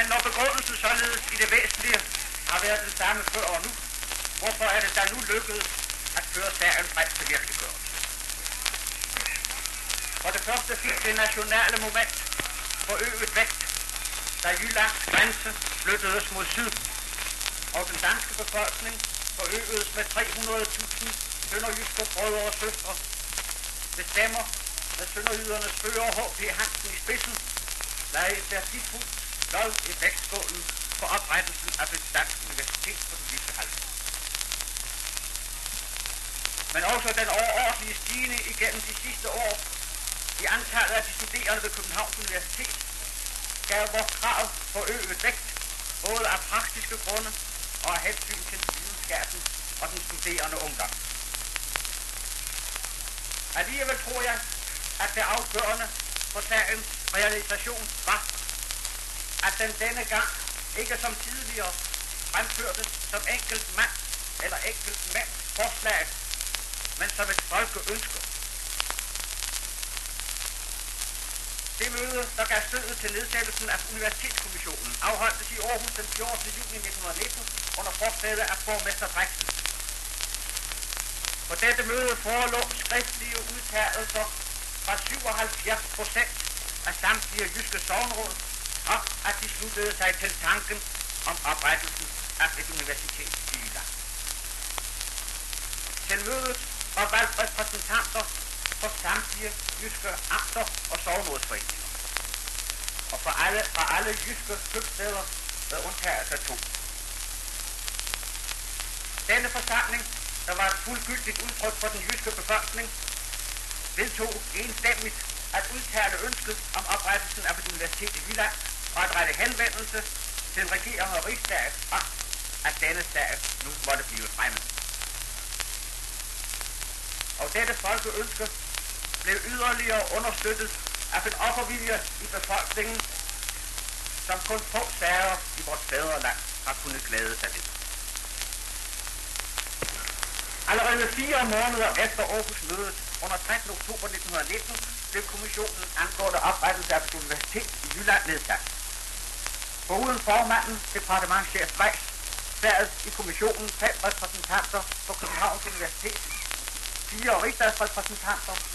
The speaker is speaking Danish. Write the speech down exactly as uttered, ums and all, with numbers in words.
når begrundelsen således i det væsentlige har været den samme før og nu, hvorfor er det der nu lykkedes at føre sagen frem til virkeliggørelse? For det første fik det nationale moment forøget vægt, da Jyllands grænse flyttedes mod syd, og den danske befolkning forøgedes med tre hundrede tusind sønderjyske brødre og søstre. Bestemmer med sønderjydernes fører H P Hansen i spidsen, lagde et værdifuldt lod i vægtskålen for oprettelsen af et dansk universitet på den jyske halvø. Men også den overordentlige stigning igennem de sidste år i antallet af de studerende ved Københavns Universitet gav vores krav forøget vægt, både af praktiske grunde og af hensyn til videnskaben og den studerende ungdom. Alligevel tror jeg, at det afgørende for sagens realisation var, at den denne gang ikke som tidligere fremførtes som enkelt mand eller enkelt mænds forslag, men som et folkeønske. Det møde, der gav stødet til nedsættelsen af Universitetskommissionen, afholdtes i Aarhus den fjortende juni nitten nitten under forsæde af borgmester Drexel. På dette møde forelå skriftlige udtalelser fra syvoghalvfjerds procent af samtlige jyske sogneråd om, at de sluttede sig til tanken om oprettelsen af et universitet i Jylland. Til mødet var valgt repræsentanter for samtlige jyske amter og sognerådsforeninger, og for alle, fra alle jyske købstæder med undtagelse af to. Denne forsamling, der var et fuldgyldigt udtryk for den jyske befolkning, vedtog enstemmigt at udtale ønsket om oprettelsen af et universitet i Jylland og at rette henvendelse til regeringen og rigsdagen om, at denne sag nu måtte blive fremmet. Og dette folkeønske blev yderligere understøttet af en offervilje i befolkningen, som kun få sager i vores fædreland har kunnet glæde sig ved. Allerede fire måneder efter Aarhus-mødet under trettende oktober nitten nitten blev kommissionen angående oprettelse af et universitet i Jylland nedsat. Foruden formanden, departementschef Weiss, sad i kommissionen fem repræsentanter for Københavns Universitet, fire rigsdagsrepræsentanter